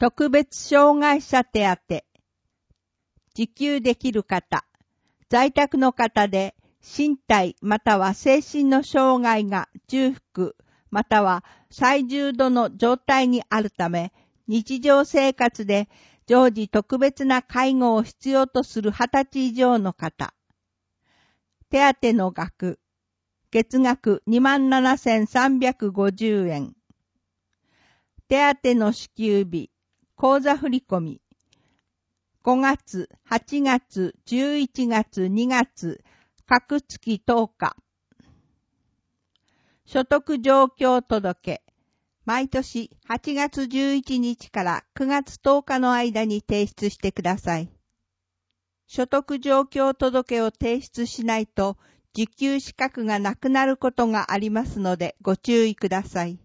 特別障害者手当。受給できる方、在宅の方で身体または精神の障害が重複または最重度の状態にあるため、日常生活で常時特別な介護を必要とする20歳以上の方。手当の額、月額27,350円。手当の支給日、口座振込。5月、8月、11月、2月、各月10日。所得状況届。毎年8月11日から9月10日の間に提出してください。所得状況届を提出しないと受給資格がなくなることがありますのでご注意ください。